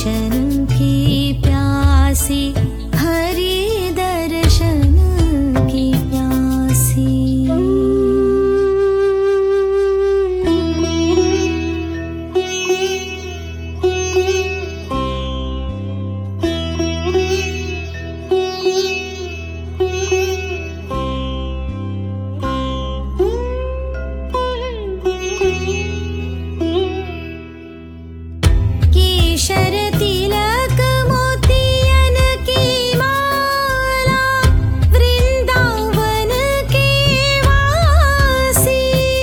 दर्शन की प्यासी, हरि दर्शन की प्यासी। केशर तिलक मोतियन की माला, वृंदावन के वासी।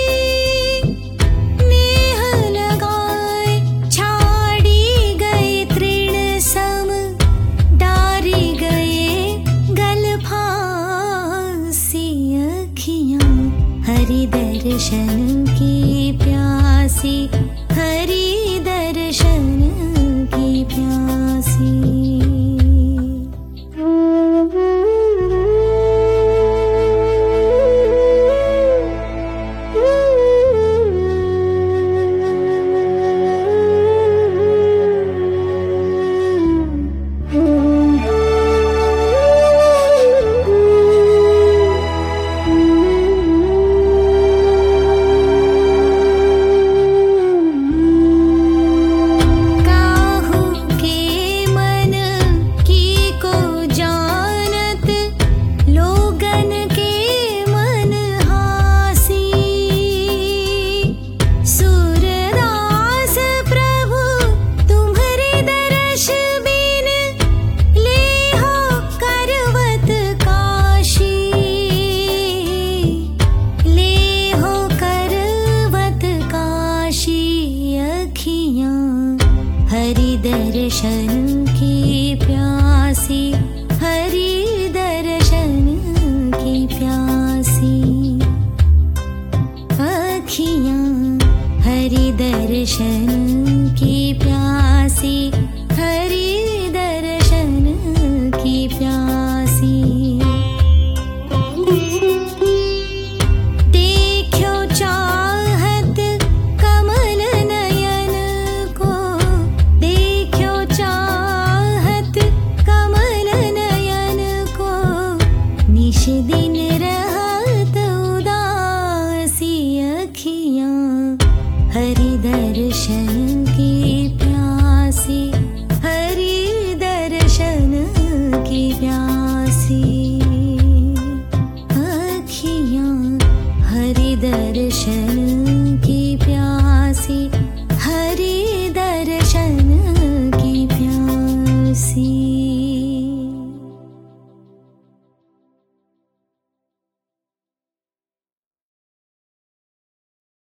नेह लगाए छाड़ी गए तृण सम, डारी गए गल फांसी। अखियाँ हरि दर्शन की प्यासी, हरि दर्शन की प्यासी। हरि दर्शन की प्यासी, हरि दर्शन की प्यासी। अखियाँ हरि दर्शन की प्यासी, हरि दर्शन की प्यासी। देखो चाहत कमल नयन को, देखो चाहत कमल नयन को, निश दिन रहत उदासी। अखियाँ हरि दर्शन